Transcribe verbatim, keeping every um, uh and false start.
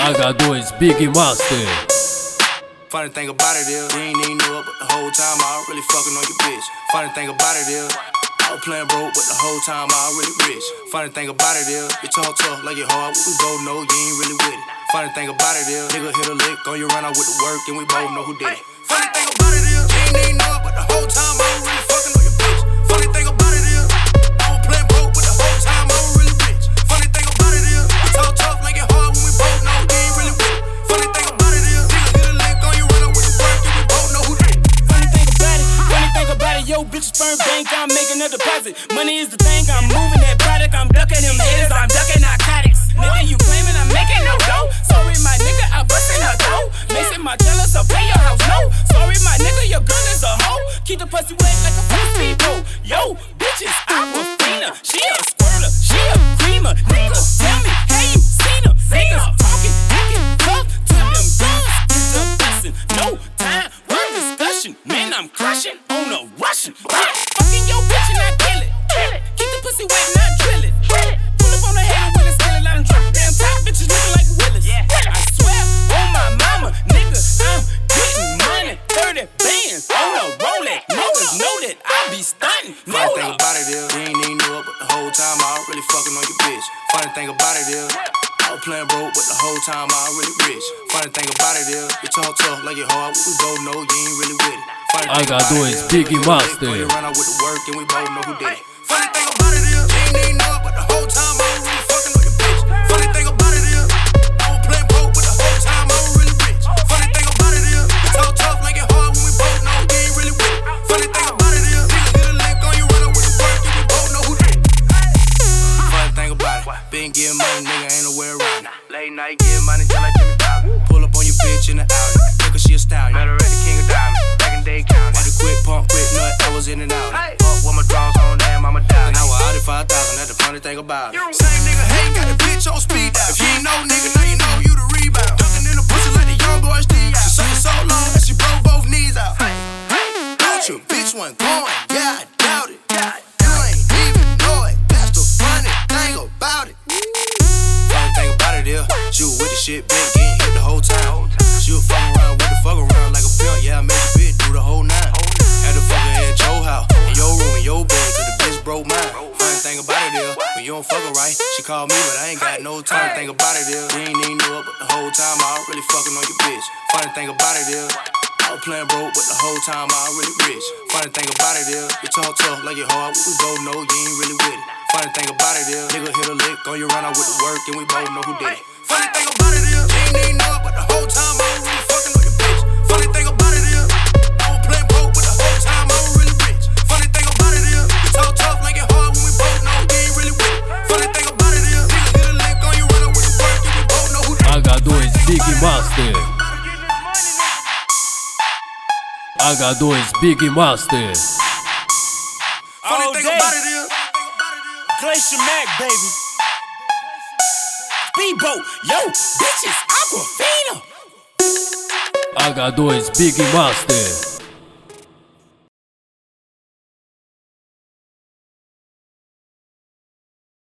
agá dois Big Master. Funny thing about it is, you ain't even know it, but the whole time I was really fucking on your bitch. Funny thing about it is, I was playing broke, but the whole time I was really rich. Funny thing about it is, you talk tough like you hard, but we both know you ain't really with it. Funny thing about it is, nigga hit a lick on you, run out with the work, and we both know who did it. Funny thing about it is, you ain't even know it, but the whole time I was really fucking on your bitch. Funny thing about it is, I was playing broke, but the whole time I was really rich. Funny thing about it is, you talk tough like you hard, when we both know you ain't really with it. Funny thing about it is, nigga hit a lick on you, run out with the work, and we both know who did it. Funny thing about it, funny thing about it, yo, bitch sperm bank, I'm making a deposit. Money is the thing, I'm moving that product, I'm ducking them haters, I'm ducking narcotics. Nigga, you claiming I'm making no dough? Sorry, my nigga, I'm busting her toe. Mason my jealous, so pay your house, no. Sorry, my nigga, your girl is a hoe. Keep the pussy wet like a full speedboat. Yo, bitches, Aquafina. She a squirter, she a creamer. Nigga, tell me, have you seen her? Niggas talking, acting tough to them guns. It's a blessing, no time, word discussion. Man, I'm crushing on a Russian. Yeah, fucking your bitch and I kill it. Keep the pussy wet and I drill it. Pull up on the head and Willis, kill it. Let him drop damn top bitches looking like Willis. I swear on my mama, nigga, I'm getting money. thirty bands on a Rolex. Niggas know that I be stunting. Funny thing about it is, you ain't even know it, but the whole time I was really fucking on your bitch. Funny thing about it is, I was playing broke, but the whole time I was really rich. Funny thing about it is, you talk tough like you hard, but we both know you ain't really with it. Funny thing agá about dois it is, Big nigga hit a lick Master. on you, run out with the work, and we both know who did it. Funny thing about it is, you ain't even know it, but the whole time I was really fucking on your bitch. Funny thing about it is, I was playing broke, but the whole time I was really rich. Funny thing about it is, you talk tough like you hard, when we both know you ain't really with it. Funny thing about it is, nigga hit a lick on you, run out with the work, and we both know who did it. Funny thing about it, been getting money, nigga ain't nowhere around it. Late night getting money just like Jimmy Fallon. Pull up on your bitch in the alley, nigga she a stallion. Met her at the King of Diamonds, back in Day County. Had a quick pump, quick nut, I was in and out. Fuck with my drawers on, damn, I'm a dollar. And I was out at five thousand, that's the funny thing about it. Same nigga hate, got a bitch on speed dial. If you ain't know, nigga, now you know you the rebound. Ducking in the pussy like the young boy Steve. She sucking so long that she broke both knees out. Thought your bitch wasn't going, yeah, I doubt it. You ain't even know it, that's the funny thing about it. Funny thing about it is, she was with the shit, been getting hit the whole time. She was fucking around with the fuck around like a pimp, yeah, I made the bitch do the whole nine. Had to fuck her at your house, in your room, in your bed, cause the bitch broke mine. Funny thing about it is, when you don't fuck her right, she called me, but I ain't got no time. Thing about it is, you ain't even know it, but the whole time I was really fucking on your bitch. Funny thing about it is, I was playing broke, but the whole time I was really rich. Funny thing about it is, you talk tough like you hard, but we both know you ain't really with it. Funny thing about it is, nigga hit a lick on you, run out with the work, and we both know who did it. Funny thing about it is, you ain't even know it, but the whole time I was really fucking on your bitch. Funny thing about it is, I was playing broke, but the whole time I was really rich. Funny thing about it is, you talk tough like you hard, when we both know you ain't really with it. Funny thing about it is, nigga hit a lick on you, run out with the work, and we both know who did it. agá dois Big Master. agá dois Big Master. Funny thing about it is, Glacier Mac, baby. Speedboat, yo, bitches, Aquafina. agá dois Big Master.